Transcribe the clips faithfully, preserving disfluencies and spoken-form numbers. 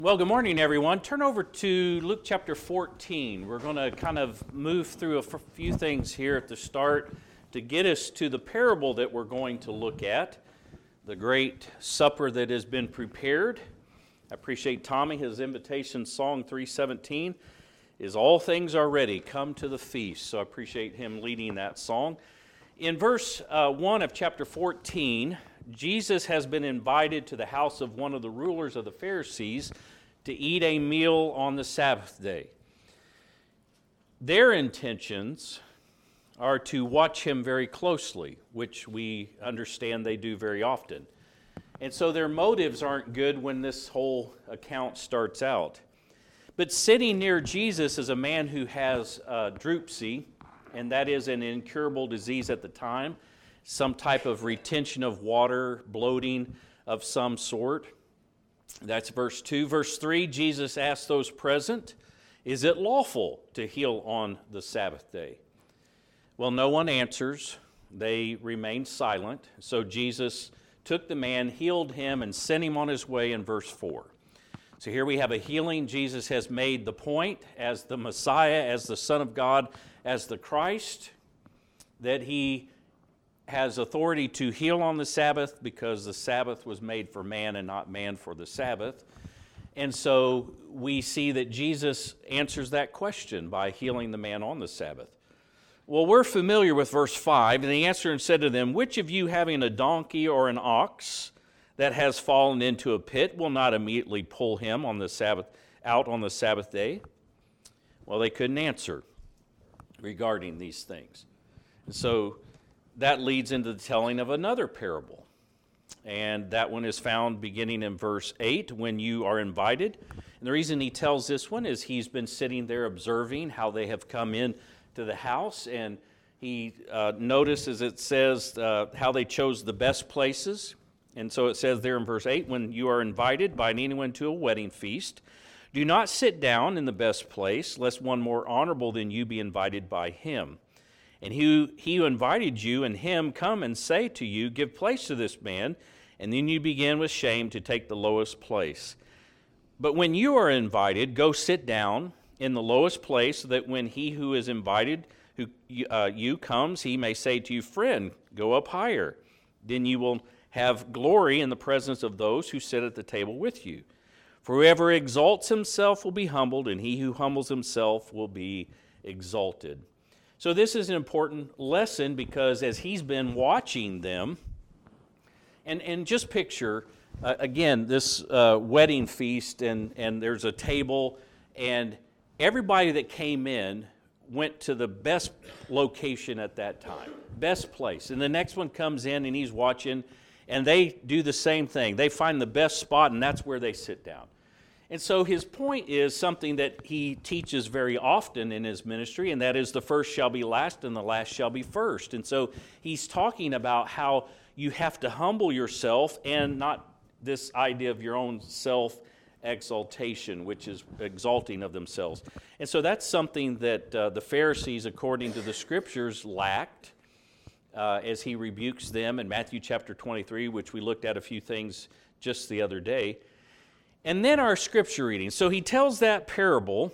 Well, good morning, everyone. Turn over to Luke chapter fourteen. We're going to kind of move through a few things here at the start to get us to the parable that we're going to look at, the great supper that has been prepared. I appreciate Tommy. His invitation song three seventeen is "All things are ready, come to the feast." So I appreciate him leading that song. In verse uh, one of chapter fourteen, Jesus has been invited to the house of one of the rulers of the Pharisees to eat a meal on the Sabbath day. Their intentions are to watch him very closely, which we understand they do very often. And so their motives aren't good when this whole account starts out. But sitting near Jesus is a man who has uh, dropsy, and that is an incurable disease at the time, some type of retention of water, bloating of some sort. That's verse two. Verse three, Jesus asked those present, "Is it lawful to heal on the Sabbath day?" Well, no one answers. They remain silent. So Jesus took the man, healed him, and sent him on his way in verse four. So here we have a healing. Jesus has made the point as the Messiah, as the Son of God, as the Christ, that he has authority to heal on the Sabbath because the Sabbath was made for man and not man for the Sabbath. And so we see that Jesus answers that question by healing the man on the Sabbath. Well, we're familiar with verse five, and he answered and said to them, "Which of you having a donkey or an ox that has fallen into a pit will not immediately pull him on the Sabbath out on the Sabbath day?" Well, they couldn't answer regarding these things. And so that leads into the telling of another parable. And that one is found beginning in verse eight, when you are invited. And the reason he tells this one is he's been sitting there observing how they have come in to the house. And he uh, notices, it says, uh, how they chose the best places. And so it says there in verse eight, when you are invited by anyone to a wedding feast, do not sit down in the best place, lest one more honorable than you be invited by him. And he, he who invited you and him come and say to you, "Give place to this man," and then you begin with shame to take the lowest place. But when you are invited, go sit down in the lowest place, so that when he who is invited who uh, you comes, he may say to you, "Friend, go up higher." Then you will have glory in the presence of those who sit at the table with you. For whoever exalts himself will be humbled, and he who humbles himself will be exalted. So this is an important lesson, because as he's been watching them, and, and just picture, uh, again, this uh, wedding feast, and, and there's a table, and everybody that came in went to the best location at that time, best place. And the next one comes in, and he's watching, and they do the same thing. They find the best spot, and that's where they sit down. And so his point is something that he teaches very often in his ministry, and that is the first shall be last and the last shall be first. And so he's talking about how you have to humble yourself, and not this idea of your own self-exaltation, which is exalting of themselves. And so that's something that uh, the Pharisees, according to the Scriptures, lacked uh, as he rebukes them in Matthew chapter twenty-three, which we looked at a few things just the other day. And then our scripture reading. So he tells that parable,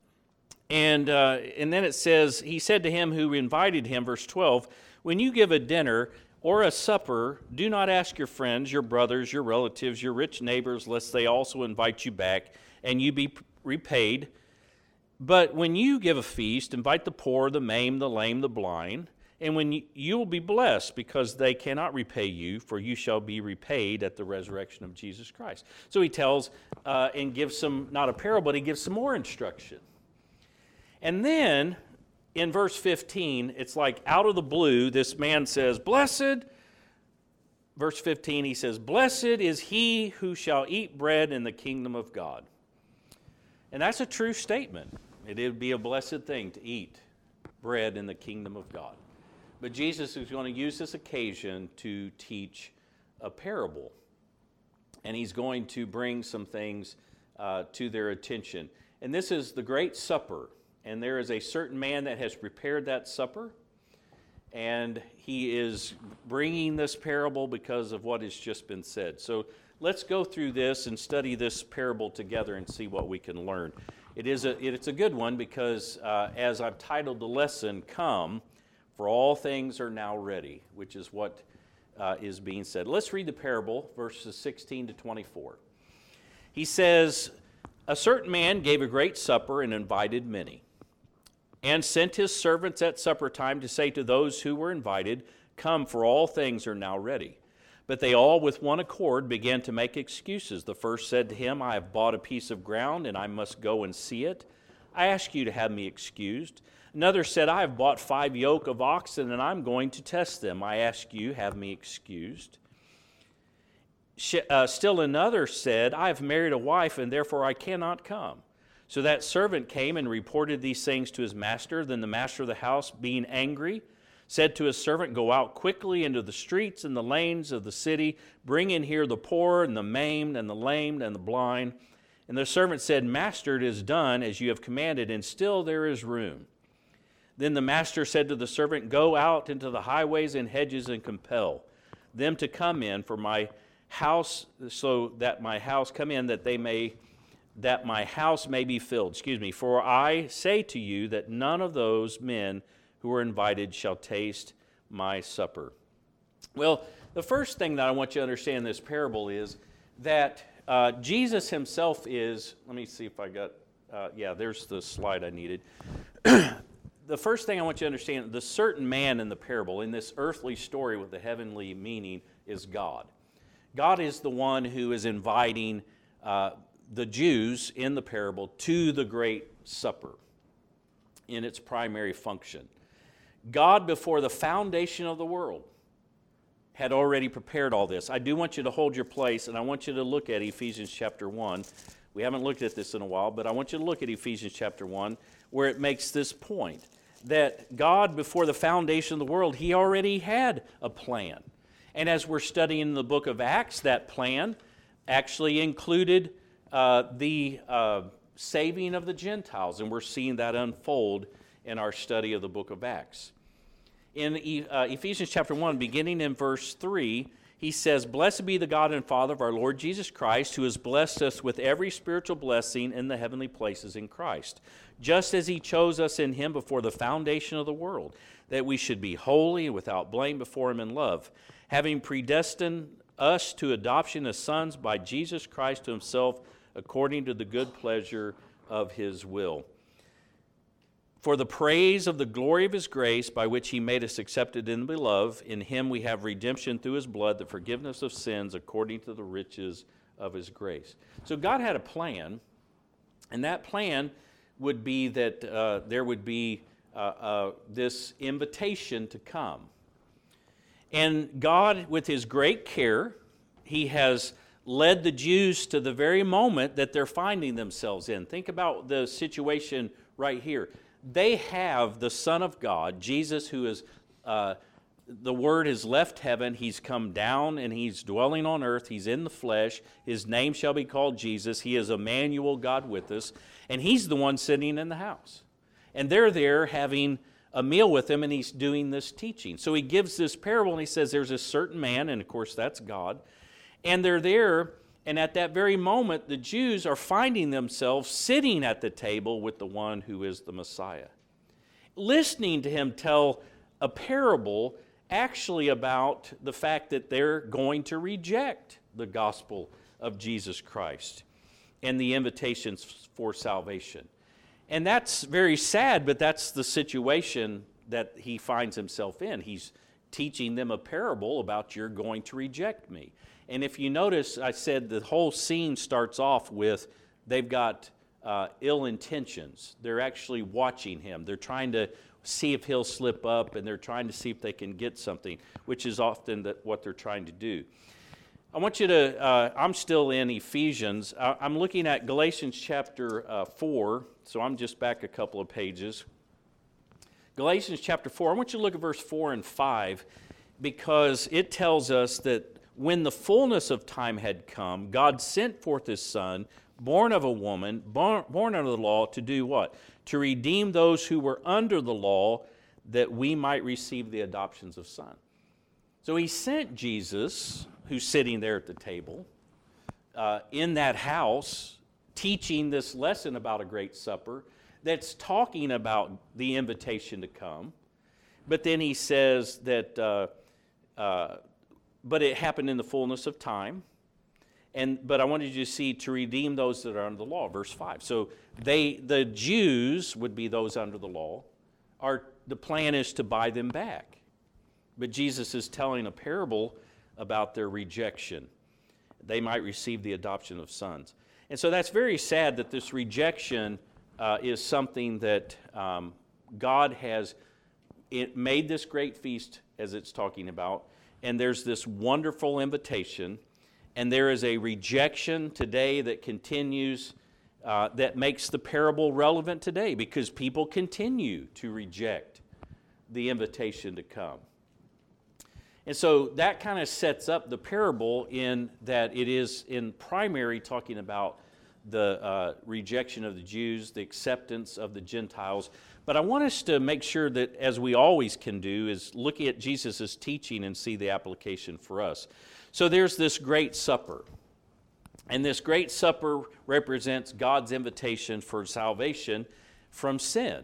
and uh, and then it says, he said to him who invited him, verse twelve, "When you give a dinner or a supper, do not ask your friends, your brothers, your relatives, your rich neighbors, lest they also invite you back, and you be repaid. But when you give a feast, invite the poor, the maimed, the lame, the blind, and when you, you will be blessed, because they cannot repay you, for you shall be repaid at the resurrection of Jesus Christ." So he tells uh, and gives some, not a parable, but he gives some more instruction. And then in verse fifteen, it's like out of the blue, this man says, "Blessed," verse fifteen, he says, "Blessed is he who shall eat bread in the kingdom of God." And that's a true statement. It would be a blessed thing to eat bread in the kingdom of God. But Jesus is going to use this occasion to teach a parable. And he's going to bring some things uh, to their attention. And this is the great supper. And there is a certain man that has prepared that supper. And he is bringing this parable because of what has just been said. So let's go through this and study this parable together and see what we can learn. It is a, it's a good one because uh, as I've titled the lesson, Come, for all things are now ready, which is what uh, is being said. Let's read the parable, verses sixteen to twenty-four. He says, "A certain man gave a great supper and invited many, and sent his servants at supper time to say to those who were invited, 'Come, for all things are now ready.' But they all with one accord began to make excuses. The first said to him, 'I have bought a piece of ground, and I must go and see it. I ask you to have me excused.' Another said, 'I have bought five yoke of oxen, and I'm going to test them. I ask you, have me excused.' Uh, still another said, 'I have married a wife, and therefore I cannot come.' So that servant came and reported these things to his master. Then the master of the house, being angry, said to his servant, 'Go out quickly into the streets and the lanes of the city. Bring in here the poor and the maimed and the lame and the blind.' And the servant said, 'Master, it is done as you have commanded, and still there is room.' Then the master said to the servant, 'Go out into the highways and hedges and compel them to come in for my house, so that my house come in, that they may, that my house may be filled.' Excuse me. For I say to you that none of those men who are invited shall taste my supper." Well, the first thing that I want you to understand in this parable is that uh, Jesus himself is, let me see if I got, uh, yeah, there's the slide I needed. The first thing I want you to understand, the certain man in the parable, in this earthly story with the heavenly meaning, is God. God is the one who is inviting uh, the Jews in the parable to the great supper in its primary function. God, before the foundation of the world, had already prepared all this. I do want you to hold your place, and I want you to look at Ephesians chapter one. We haven't looked at this in a while, but I want you to look at Ephesians chapter one, where it makes this point, that God, before the foundation of the world, he already had a plan. And as we're studying the book of Acts, that plan actually included uh, the uh, saving of the Gentiles, and we're seeing that unfold in our study of the book of Acts. In uh, Ephesians chapter one, beginning in verse three, he says, "Blessed be the God and Father of our Lord Jesus Christ, who has blessed us with every spiritual blessing in the heavenly places in Christ, just as he chose us in him before the foundation of the world, that we should be holy and without blame before him in love, having predestined us to adoption as sons by Jesus Christ to himself, according to the good pleasure of his will, for the praise of the glory of his grace, by which he made us accepted in the beloved. In him we have redemption through his blood, the forgiveness of sins, according to the riches of his grace." So God had a plan, and that plan would be that uh, there would be uh, uh, this invitation to come. And God, with his great care, he has led the Jews to the very moment that they're finding themselves in. Think about the situation right here. They have the Son of God, Jesus, who is, uh, the Word has left heaven. He's come down and he's dwelling on earth. He's in the flesh. His name shall be called Jesus. He is Emmanuel, God with us. And he's the one sitting in the house. And they're there having a meal with him, and he's doing this teaching. So he gives this parable, and he says there's a certain man, and of course that's God. And they're there, and at that very moment, the Jews are finding themselves sitting at the table with the one who is the Messiah, listening to him tell a parable actually about the fact that they're going to reject the gospel of Jesus Christ and the invitations for salvation. And that's very sad, but that's the situation that he finds himself in. He's teaching them a parable about, you're going to reject me. And if you notice, I said the whole scene starts off with they've got uh, ill intentions. They're actually watching him. They're trying to see if he'll slip up, and they're trying to see if they can get something, which is often that what they're trying to do. I want you to, uh, I'm still in Ephesians. I, I'm looking at Galatians chapter uh, four, so I'm just back a couple of pages. Galatians chapter four, I want you to look at verse four and five, because it tells us that when the fullness of time had come, God sent forth his Son, born of a woman, born, born under the law, to do what? To redeem those who were under the law, that we might receive the adoptions of son. So he sent Jesus, who's sitting there at the table, uh, in that house teaching this lesson about a great supper that's talking about the invitation to come. But then he says that, uh, uh, but it happened in the fullness of time. And but I wanted you to see to redeem those that are under the law, verse five. So they, the Jews would be those under the law. Are the plan is to buy them back. But Jesus is telling a parable about their rejection. They might receive the adoption of sons. And so that's very sad that this rejection uh, is something that um, God has it made this great feast, as it's talking about, and there's this wonderful invitation, and there is a rejection today that continues, uh, that makes the parable relevant today, because people continue to reject the invitation to come. And so that kind of sets up the parable in that it is in primary talking about the uh, rejection of the Jews, the acceptance of the Gentiles. But I want us to make sure that, as we always can do, is look at Jesus' teaching and see the application for us. So there's this great supper. And this great supper represents God's invitation for salvation from sin.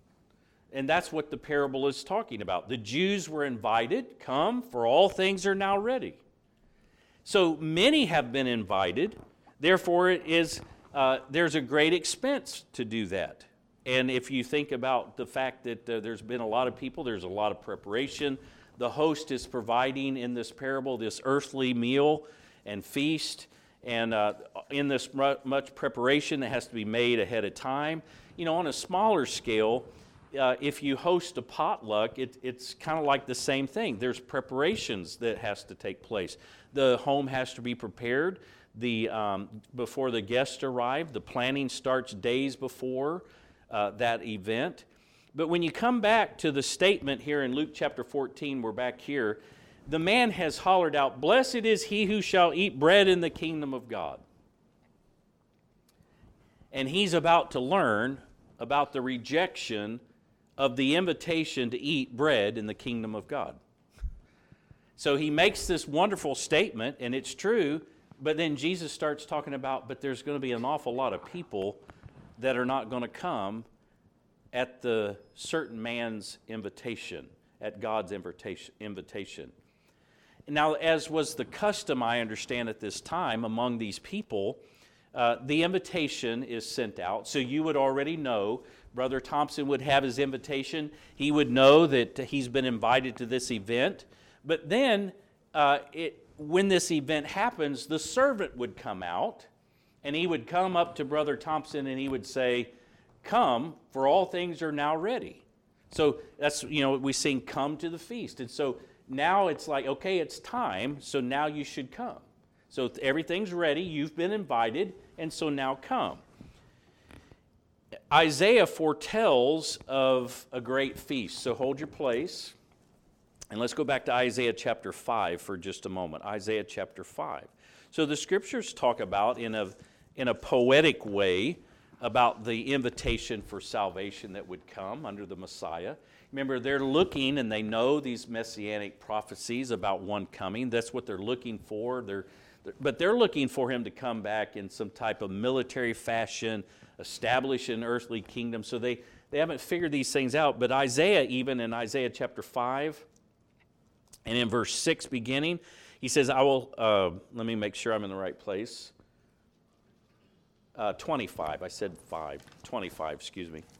And that's what the parable is talking about. The Jews were invited, come, for all things are now ready. So many have been invited, therefore it is, uh, there's a great expense to do that. And if you think about the fact that uh, there's been a lot of people, there's a lot of preparation. The host is providing in this parable this earthly meal and feast, and uh, in this much preparation that has to be made ahead of time. You know, on a smaller scale, Uh, if you host a potluck, it, it's kind of like the same thing. There's preparations that has to take place. The home has to be prepared the, um, before the guests arrive. The planning starts days before uh, that event. But when you come back to the statement here in Luke chapter fourteen, we're back here, the man has hollered out, "Blessed is he who shall eat bread in the kingdom of God." And he's about to learn about the rejection of the invitation to eat bread in the kingdom of God. So he makes this wonderful statement, and it's true, but then Jesus starts talking about, but there's going to be an awful lot of people that are not going to come at the certain man's invitation, at God's invitation. invitation. Now, as was the custom, I understand, at this time among these people, uh, the invitation is sent out, so you would already know. Brother Thompson would have his invitation. He would know that he's been invited to this event. But then, uh, it, when this event happens, the servant would come out, and he would come up to Brother Thompson, and he would say, "Come, for all things are now ready." So that's, you know, we sing, "Come to the feast." And so now it's like, okay, it's time, so now you should come. So everything's ready, you've been invited, and so now come. Isaiah foretells of a great feast. So hold your place. And let's go back to Isaiah chapter five for just a moment. Isaiah chapter five. So the scriptures talk about, in a, in a poetic way, about the invitation for salvation that would come under the Messiah. Remember, they're looking, and they know these messianic prophecies about one coming. That's what they're looking for. They're, but they're looking for him to come back in some type of military fashion, establish an earthly kingdom. So they, they haven't figured these things out. But Isaiah, even in Isaiah chapter five, and in verse six beginning, he says, I will, uh, let me make sure I'm in the right place. Uh, twenty-five, I said five, twenty-five, excuse me.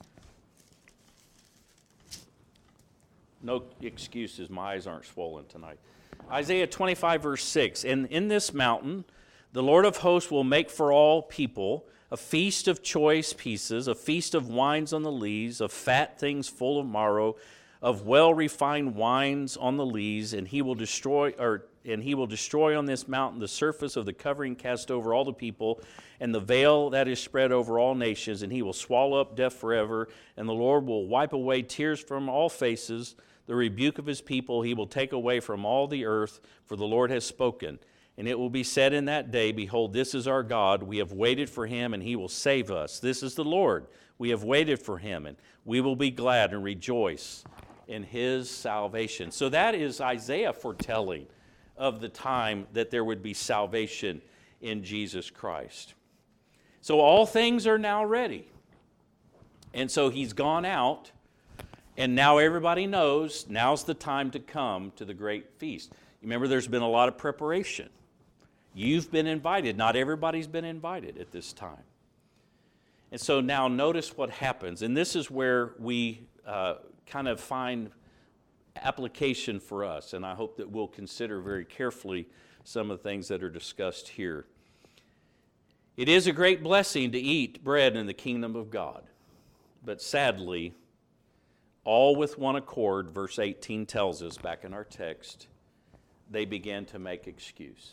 No excuses, my eyes aren't swollen tonight. Isaiah twenty-five, verse six, and in this mountain, the Lord of hosts will make for all people a feast of choice pieces, a feast of wines on the lees, of fat things full of marrow, of well-refined wines on the lees, and he will destroy, or and he will destroy on this mountain the surface of the covering cast over all the people, and the veil that is spread over all nations, and he will swallow up death forever, and the Lord will wipe away tears from all faces, the rebuke of his people he will take away from all the earth, for the Lord has spoken. And it will be said in that day, behold, this is our God, we have waited for him, and he will save us. This is the Lord, we have waited for him, and we will be glad and rejoice in his salvation. So that is Isaiah foretelling of the time that there would be salvation in Jesus Christ. So all things are now ready. And so he's gone out, and now everybody knows now's the time to come to the great feast. Remember, there's been a lot of preparation. You've been invited. Not everybody's been invited at this time. And so now notice what happens. And this is where we uh, kind of find application for us. And I hope that we'll consider very carefully some of the things that are discussed here. It is a great blessing to eat bread in the kingdom of God. But sadly, all with one accord, verse eighteen tells us back in our text, they began to make excuse.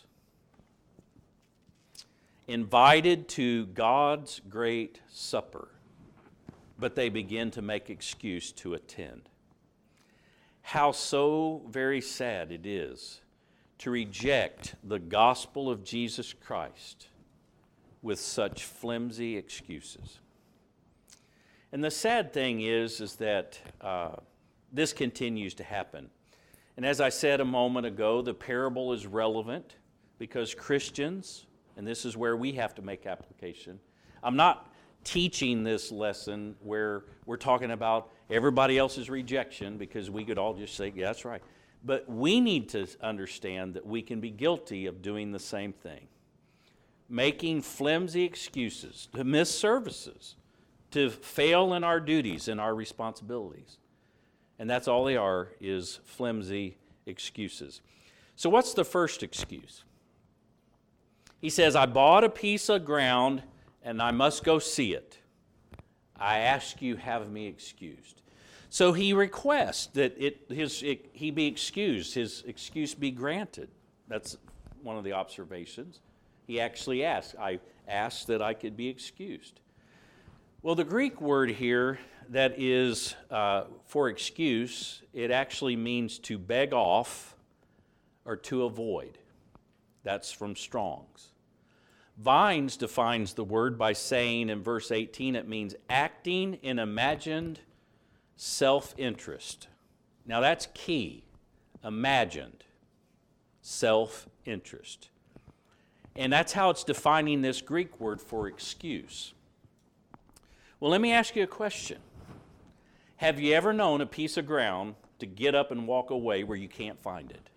Invited to God's great supper, but they begin to make excuse to attend. How so very sad it is to reject the gospel of Jesus Christ with such flimsy excuses. And the sad thing is, is that uh, this continues to happen. And as I said a moment ago, the parable is relevant because Christians, and this is where we have to make application. I'm not teaching this lesson where we're talking about everybody else's rejection, because we could all just say, yeah, that's right. But we need to understand that we can be guilty of doing the same thing. Making flimsy excuses to miss services, to fail in our duties and our responsibilities. And that's all they are, is flimsy excuses. So what's the first excuse? He says, I bought a piece of ground and I must go see it. I ask you, have me excused. So he requests that it, his, it, he be excused, his excuse be granted. That's one of the observations. He actually asks, I asked that I could be excused. Well, the Greek word here that is uh, for excuse, it actually means to beg off or to avoid. That's from Strong's. Vines defines the word by saying in verse eighteen, it means acting in imagined self-interest. Now that's key. Imagined self-interest. And that's how it's defining this Greek word for excuse. Well, let me ask you a question. Have you ever known a piece of ground to get up and walk away where you can't find it?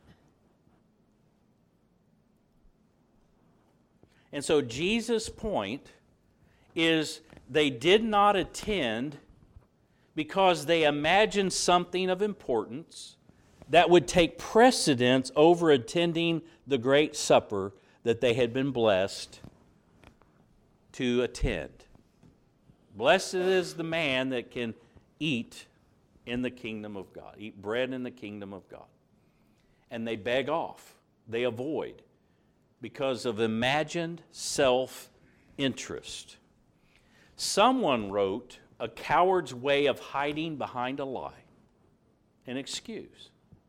And so Jesus' point is they did not attend because they imagined something of importance that would take precedence over attending the great supper that they had been blessed to attend. Blessed is the man that can eat in the kingdom of God, eat bread in the kingdom of God. And they beg off, they avoid, because of imagined self-interest. Someone wrote, a coward's way of hiding behind a lie, an excuse.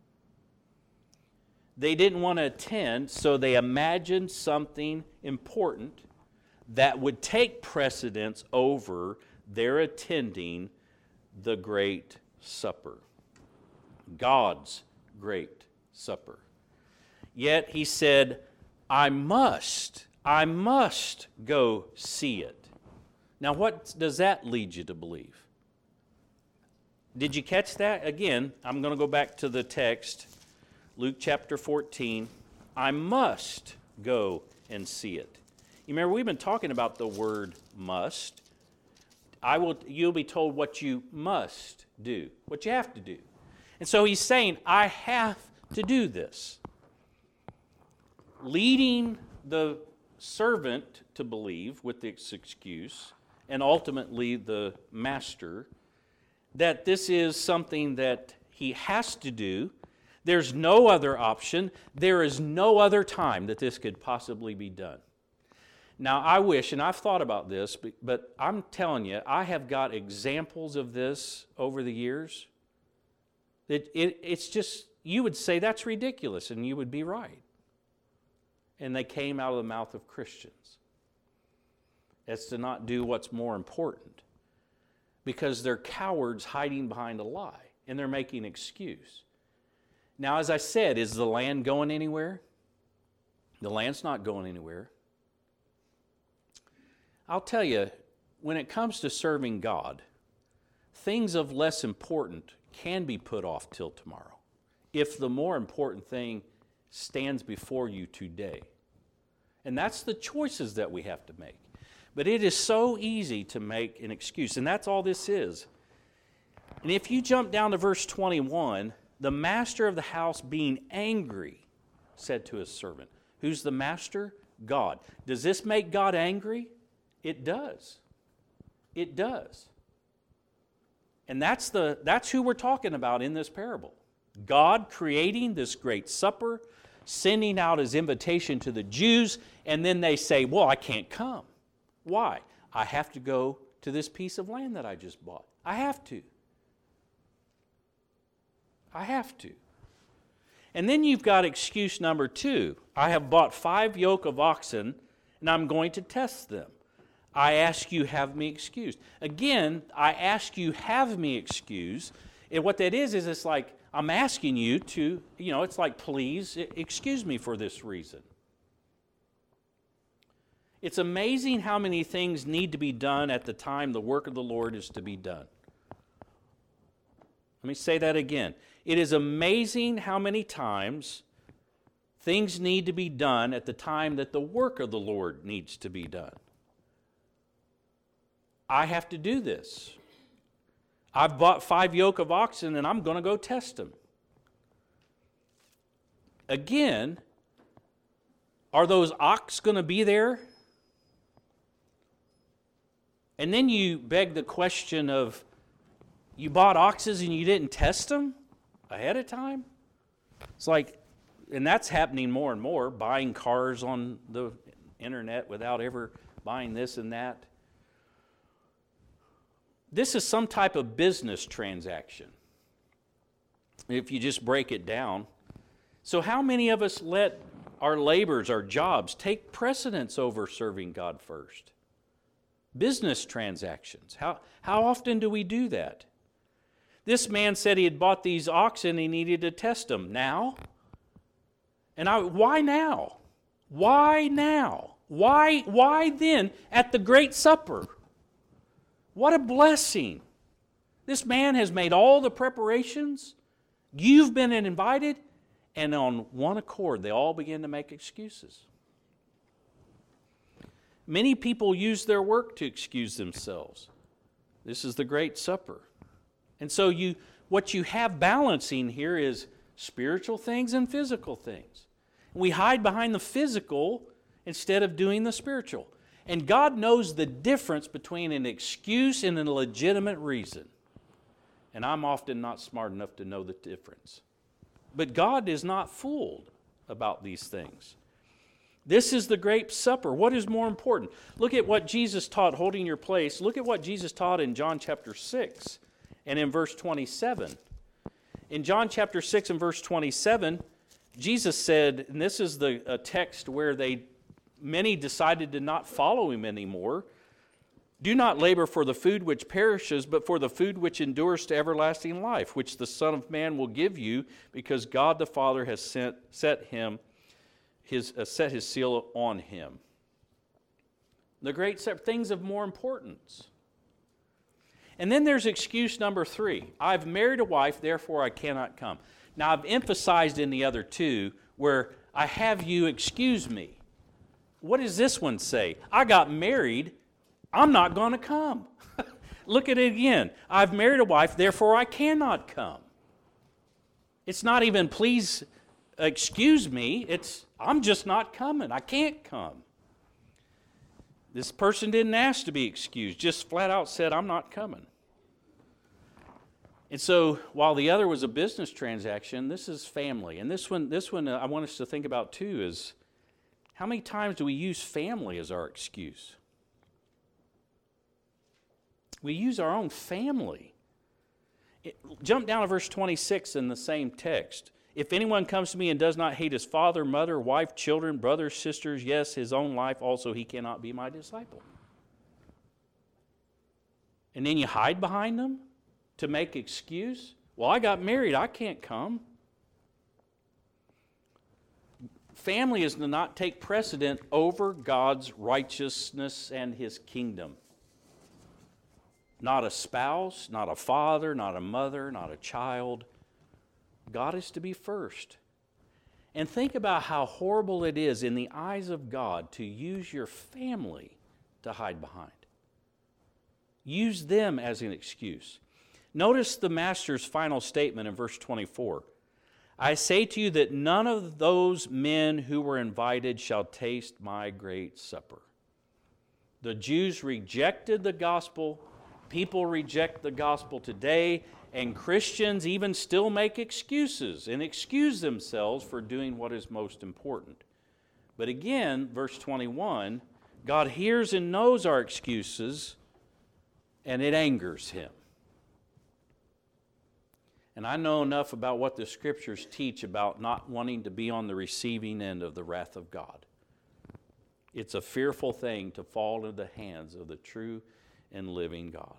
They didn't want to attend, so they imagined something important that would take precedence over their attending the great supper. God's great supper. Yet he said, I must, I must go see it. Now what does that lead you to believe? Did you catch that? Again, I'm going to go back to the text, Luke chapter fourteen. I must go and see it. You remember, we've been talking about the word must. I will. You'll be told what you must do, what you have to do. And so he's saying, I have to do this. Leading the servant to believe with this excuse, and ultimately the master, that this is something that he has to do. There's no other option. There is no other time that this could possibly be done. Now, I wish, and I've thought about this, but, but I'm telling you, I have got examples of this over the years. It, it, it's just, you would say that's ridiculous, and you would be right. And they came out of the mouth of Christians. As to not do what's more important. Because they're cowards hiding behind a lie, and they're making excuse. Now, as I said, is the land going anywhere? The land's not going anywhere. I'll tell you, when it comes to serving God, things of less important can be put off till tomorrow if the more important thing stands before you today. And that's the choices that we have to make. But it is so easy to make an excuse, and that's all this is. And if you jump down to verse twenty-one, the master of the house, being angry, said to his servant. Who's the master? God. Does this make God angry? It does. It does. And that's the that's who we're talking about in this parable. God creating this great supper, sending out his invitation to the Jews, and then they say, well, I can't come. Why? I have to go to this piece of land that I just bought. I have to. I have to. And then you've got excuse number two. I have bought five yoke of oxen, and I'm going to test them. I ask you, have me excused. Again, I ask you, have me excused. And what that is, is it's like, I'm asking you to, you know, it's like, please excuse me for this reason. It's amazing how many things need to be done at the time the work of the Lord is to be done. Let me say that again. It is amazing how many times things need to be done at the time that the work of the Lord needs to be done. I have to do this. I've bought five yoke of oxen and I'm going to go test them. Again, are those ox going to be there? And then you beg the question of, you bought oxes and you didn't test them ahead of time? It's like, and that's happening more and more, buying cars on the internet without ever buying this and that. This is some type of business transaction, if you just break it down. So how many of us let our labors, our jobs, take precedence over serving God first? Business transactions. How, how often do we do that? This man said he had bought these oxen and he needed to test them. Now? And I, why now? Why now? Why, why then at the great supper? What a blessing. This man has made all the preparations. You've been invited. And on one accord, they all begin to make excuses. Many people use their work to excuse themselves. This is the great supper. And so you, what you have balancing here is spiritual things and physical things. We hide behind the physical instead of doing the spiritual. And God knows the difference between an excuse and a legitimate reason. And I'm often not smart enough to know the difference. But God is not fooled about these things. This is the great supper. What is more important? Look at what Jesus taught holding your place. Look at what Jesus taught in John chapter six and in verse twenty-seven. In John chapter six and verse twenty-seven, Jesus said, and this is the a text where they many decided to not follow him anymore. Do not labor for the food which perishes, but for the food which endures to everlasting life, which the Son of Man will give you, because God the Father has sent, set him his uh, set his seal on him. The great things of more importance. And then there's excuse number three. I've married a wife, therefore I cannot come. Now I've emphasized in the other two where I have you excuse me. What does this one say? I got married, I'm not going to come. Look at it again. I've married a wife, therefore I cannot come. It's not even please excuse me. It's I'm just not coming. I can't come. This person didn't ask to be excused, just flat out said, I'm not coming. And so while the other was a business transaction, this is family. And this one, this one uh, I want us to think about too is, how many times do we use family as our excuse? We use our own family. It, jump down to verse twenty-six in the same text. If anyone comes to me and does not hate his father, mother, wife, children, brothers, sisters, yes, his own life also, he cannot be my disciple. And then you hide behind them to make excuse. Well, I got married, I can't come. family is to not take precedent over God's righteousness and His kingdom. Not a spouse, not a father, not a mother, not a child. God is to be first. And think about how horrible it is in the eyes of God to use your family to hide behind. Use them as an excuse. Notice the Master's final statement in verse twenty-four. I say to you that none of those men who were invited shall taste my great supper. The Jews rejected the gospel. People reject the gospel today. And Christians even still make excuses and excuse themselves for doing what is most important. But again, verse twenty-one, God hears and knows our excuses, and it angers Him. And I know enough about what the Scriptures teach about not wanting to be on the receiving end of the wrath of God. It's a fearful thing to fall into the hands of the true and living God.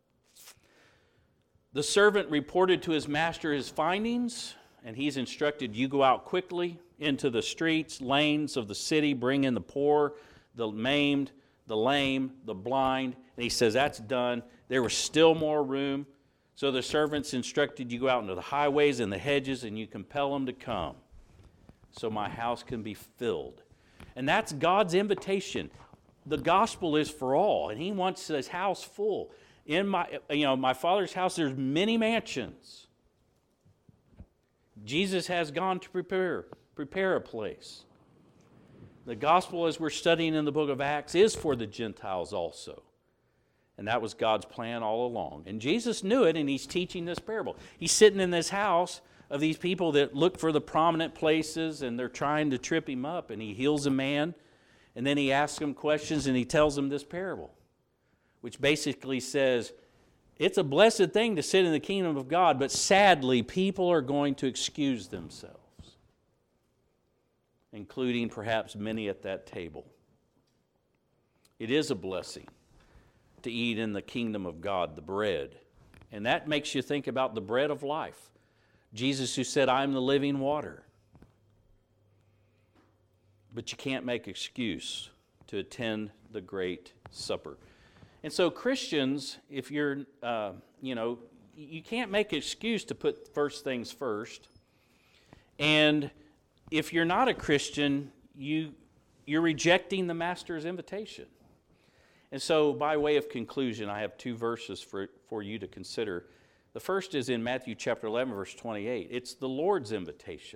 The servant reported to his master his findings, and he's instructed, you go out quickly into the streets, lanes of the city, bring in the poor, the maimed, the lame, the blind. And he says, that's done. There was still more room. So the servants instructed, you go out into the highways and the hedges, and you compel them to come, so my house can be filled. And that's God's invitation. The gospel is for all, and He wants His house full. In my, you know, my Father's house, there's many mansions. Jesus has gone to prepare, prepare a place. The gospel, as we're studying in the book of Acts, is for the Gentiles also. And that was God's plan all along. And Jesus knew it, and He's teaching this parable. He's sitting in this house of these people that look for the prominent places, and they're trying to trip Him up, and He heals a man, and then He asks them questions, and He tells them this parable, which basically says, it's a blessed thing to sit in the kingdom of God, but sadly, people are going to excuse themselves, including perhaps many at that table. It is a blessing to eat in the kingdom of God, the bread. And that makes you think about the bread of life. Jesus who said, I am the living water. But you can't make excuse to attend the great supper. And so Christians, if you're, uh, you know, you can't make an excuse to put first things first. And if you're not a Christian, you, you're rejecting the Master's invitation. And so by way of conclusion, I have two verses for, for you to consider. The first is in Matthew chapter eleven, verse twenty-eight. It's the Lord's invitation.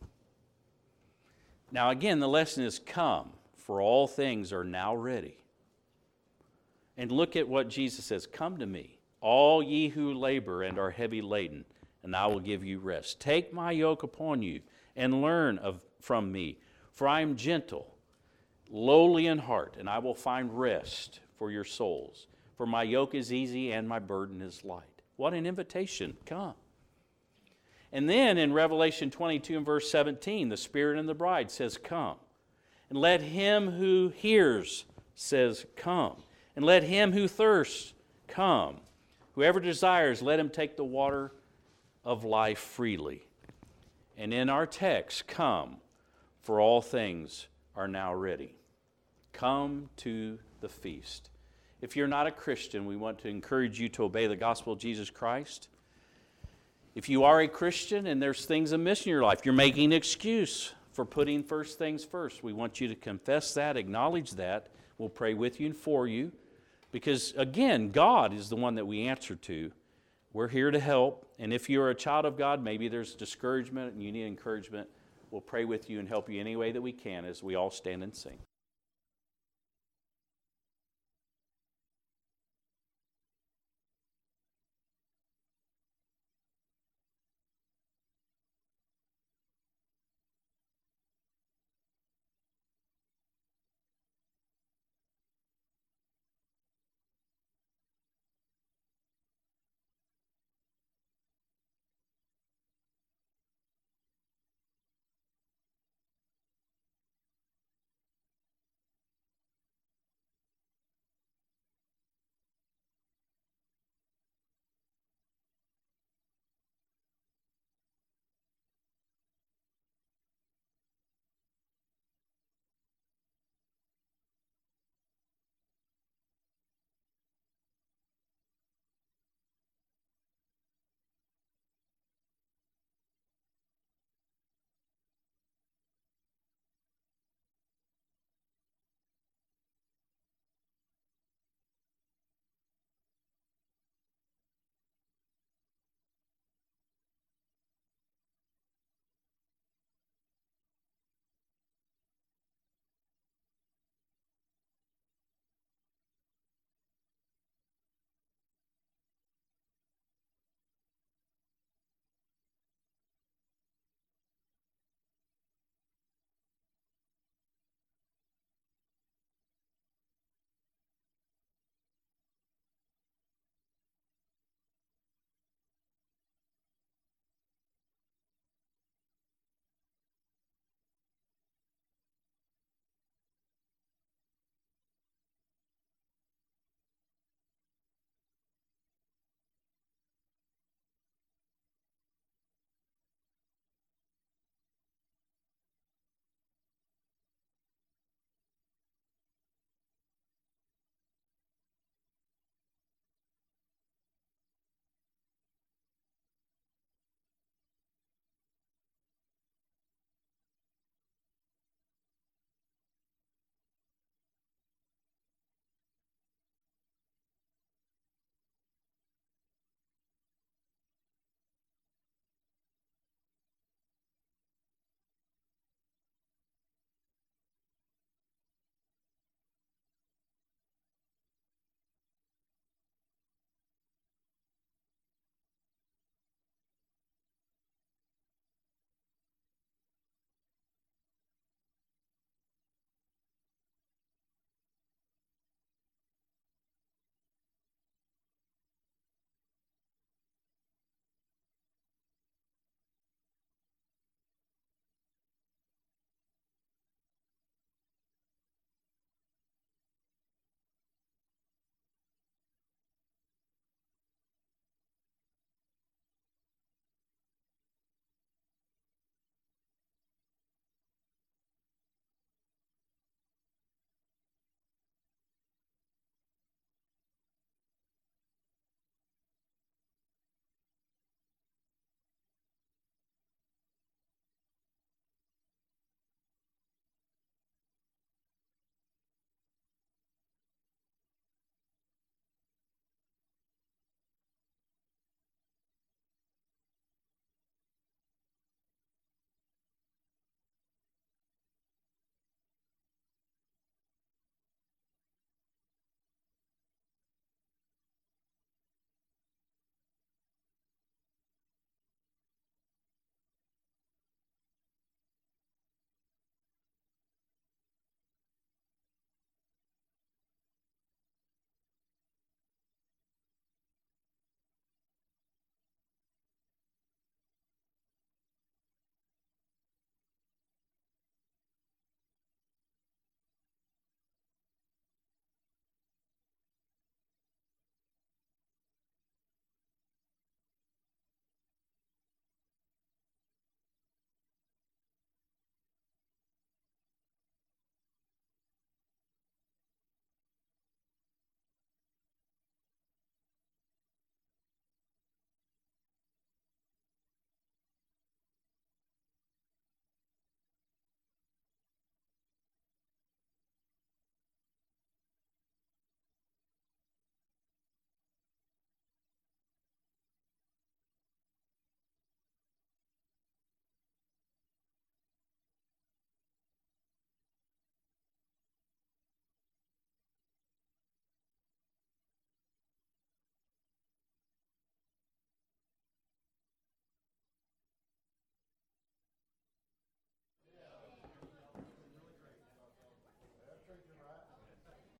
Now again, the lesson is come, for all things are now ready. And look at what Jesus says, come to me, all ye who labor and are heavy laden, and I will give you rest. Take my yoke upon you and learn of, from me, for I am gentle, lowly in heart, and I will find rest for your souls. For my yoke is easy and my burden is light. What an invitation. Come. And then in Revelation twenty-two and verse seventeen, the Spirit and the bride says, come. And let him who hears says, come. And let him who thirsts come. Whoever desires, let him take the water of life freely. And in our text, come, for all things are now ready. Come to the feast. If you're not a Christian, we want to encourage you to obey the gospel of Jesus Christ. If you are a Christian and there's things amiss in your life, you're making an excuse for putting first things first. We want you to confess that, acknowledge that. We'll pray with you and for you. Because, again, God is the one that we answer to. We're here to help. And if you're a child of God, maybe there's discouragement and you need encouragement. We'll pray with you and help you any way that we can as we all stand and sing.